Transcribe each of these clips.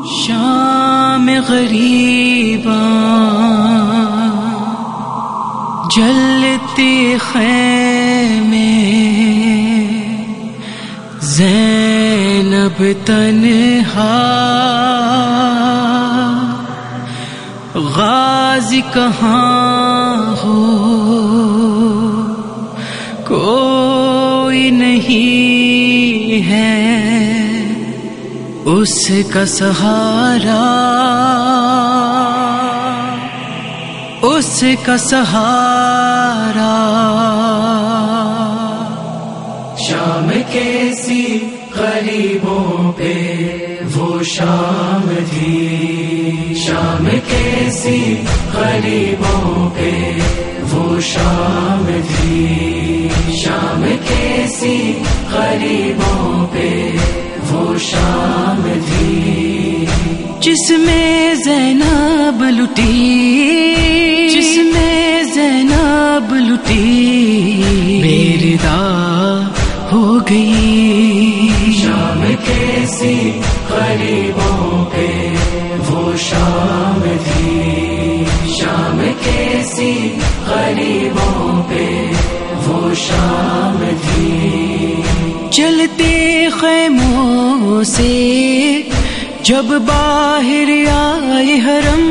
شام غریباں جلتے خیمے زینب تنہا غازی کہاں ہو کوئی نہیں ہے اس کا سہارا، اس کا سہارا۔ شام کیسی غریبوں پہ وہ شام تھی، شام کیسی غریبوں پہ وہ شام تھی، شام کیسی غریبوں پہ وہ شام تھی، جس میں زینب لٹی، جس میں زینب لٹی بےردا ہو گئی۔ شام کیسی غریبوں پہ وہ شام تھی، شام کیسی غریبوں پہ وہ شام تھی، چلتے خیموں سے جب باہر آئے حرم،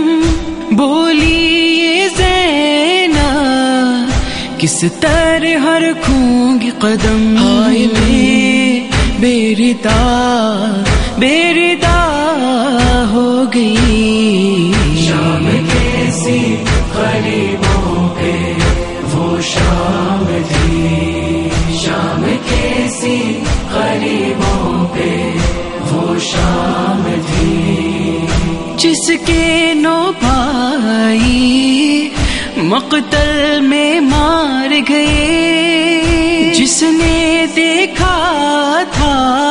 بولی یہ زینب کس طرح رکھوں گی قدم، ہائے میں بےردا بےردا ہو گئی۔ شام کیسی غریبوں پہ وہ شام تھی، شام کیسی غریبوں پہ وہ شام تھی، جس کے 9 بھائی مقتل میں مار گئے، جس نے دیکھا تھا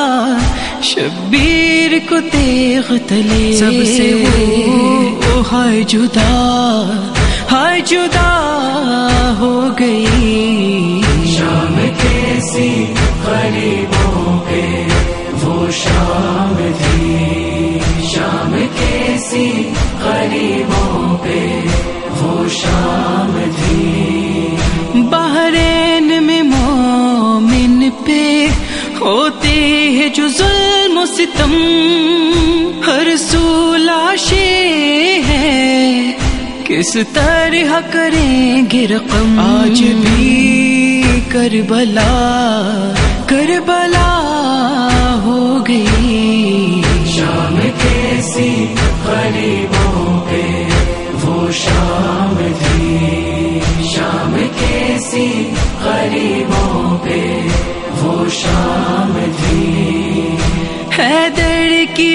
شبیر کو تیغ تلے، سب سے وہ ہائے جدا، ہائے جدا ہو گئی۔ شام کیسی غریبوں پہ وہ شام تھی، شام کیسی غریبوں پہ وہ شام تھی، بحرین میں مومن پہ ہوتے ہیں جو ظلم و ستم، ہر سو لاشیں ہیں کس طرح کریں گے رقم، آج بھی کربلا کربلا ہو گئی۔ شام کیسی غریبوں پہ وہ شام تھی، شام کیسی غریبوں پہ وہ شام تھی، حیدر کی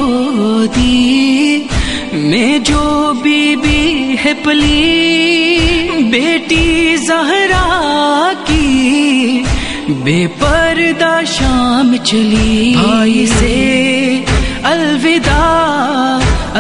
گودی میں جو بی بی ہے پلی، بیٹی زہرا کی بے پردہ شام چلی، بھائی سے الوداع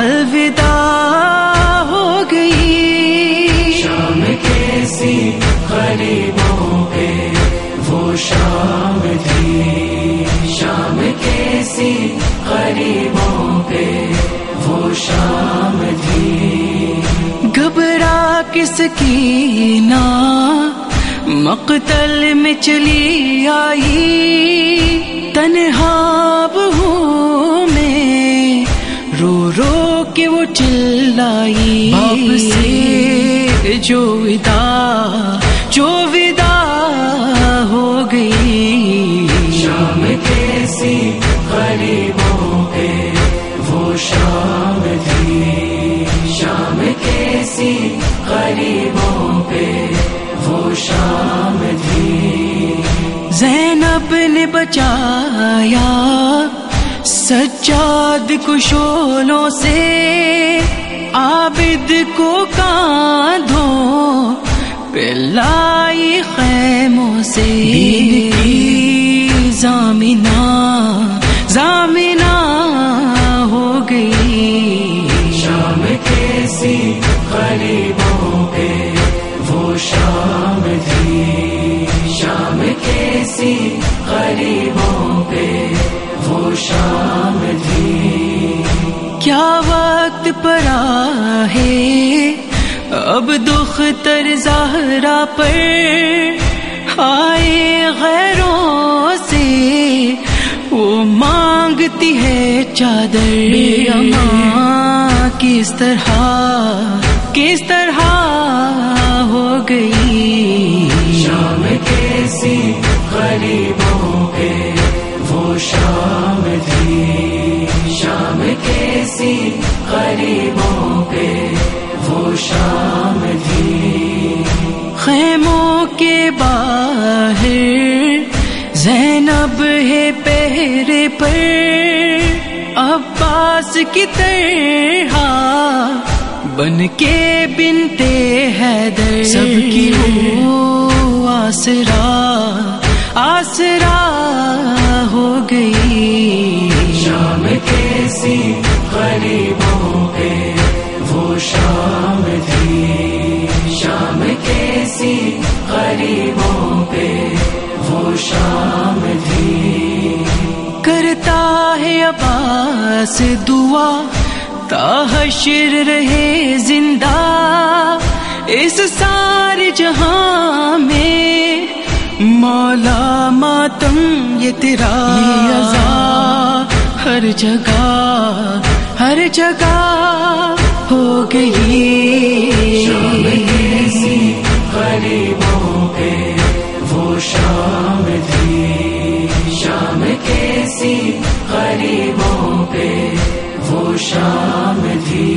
الوداع ہو گئی۔ شام کیسی غریبوں پہ وہ شام تھی، شام کیسی غریبوں پہ وہ شام تھی، گھبرا کے سکینہ مقتل میں چلی آئی، تنہا اب ہوں میں رو رو کے وہ چلائی، باپ سے جو ودا ہو گئی۔ شام کیسی غریبوں پہ وہ شام تھی، شام کیسی غریبوں پہ وہ شام تھی، زینب نے بچایا سجاد کو شولوں سے، عابد کو کاندھوں پہ لائی خیموں سے، دین کی ضامنہ ضامنہ ہو گئی۔ شام کیسی غریبوں پہ وہ شام تھی، شام کیسی غریبوں پہ وہ شام تھی، کیا وقت پڑا ہے اب دختر زہرا پر آئے غیروں سے وہ مانگتی ہے چادر بے امان کس طرح ہو گئی شام کیسی غریبوں پہ وہ شام تھی شام کیسی غریبوں پہ وہ شام تھی خیموں کے باہر زینب ہے پہرے پر عباس کی طرح بن کے بنتے حیدر سب کی وہ آسرا ہو گئی شام کیسی غریبوں پہ وہ شام تھی شام کیسی غریبوں پہ وہ شام تھی کرتا ہے عباس دعا تا حشر رہے زندہ اس سارے جہاں میں مولا ماتم یہ تیرا یہ عزا ہر جگہ ہو گئی شام کیسی غریبوں پہ وہ شام تھی شام کیسی غریبوں پہ وہ شام تھی